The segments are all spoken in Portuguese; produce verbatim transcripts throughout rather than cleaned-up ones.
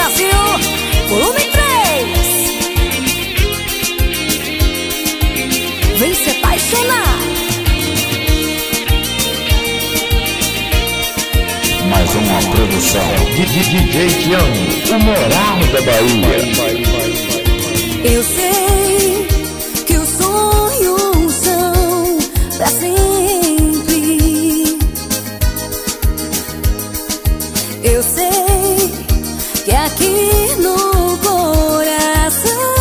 Brasil, volume três. Vem se apaixonar. Mais uma produção de D J Tiago, o Moral da Bahia. Eu sei que os sonhos são pra sempre. Eu sei que aqui no coração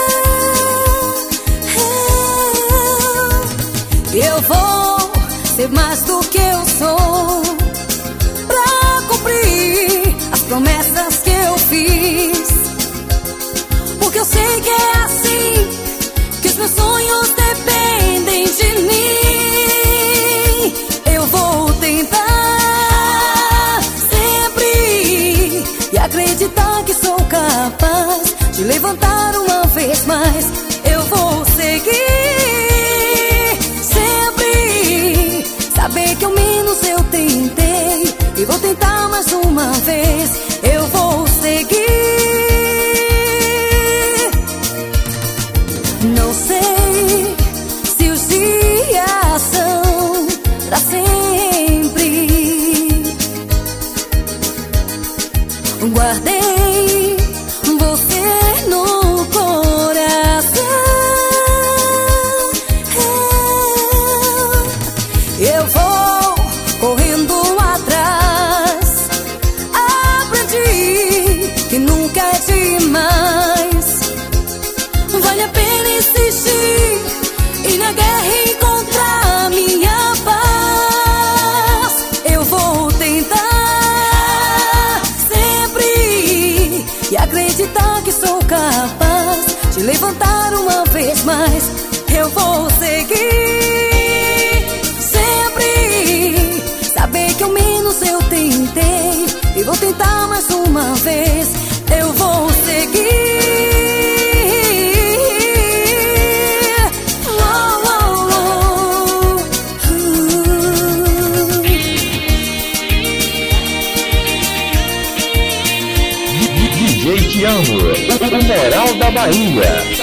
eu vou ser mais do que eu sou, pra cumprir as promessas que eu fiz. Porque eu sei que é assim, que os meus sonhos dependem de mim. Eu vou tentar sempre e acreditar que sou capaz de levantar uma vez mais. Eu vou seguir sempre, saber que ao menos eu tentei e vou tentar mais uma vez. Eu vou seguir. Não sei se os dias são pra sempre. Guardei você no coração. Eu vou correndo atrás. Aprendi que nunca é demais. Vale a pena insistir e na guerra encontrar minha paz. Eu vou tentar sempre e acreditar que sou capaz de levantar uma vez mais. Eu vou seguir sempre, saber que ao menos eu tentei e vou tentar mais uma vez. Eu vou seguir. D J Tiago, o Moral da Bahia.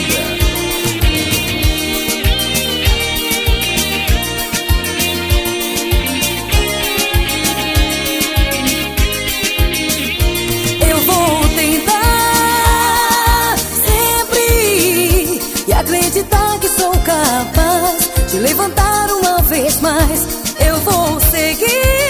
Eu vou tentar sempre e acreditar que sou capaz de levantar uma vez mais. Eu vou seguir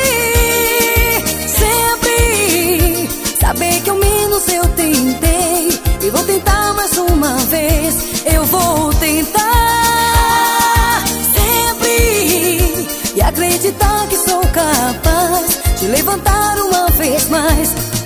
sempre, saber que ao menos eu tentei e vou tentar mais uma vez. Eu vou tentar sempre e acreditar que sou capaz de levantar uma vez mais.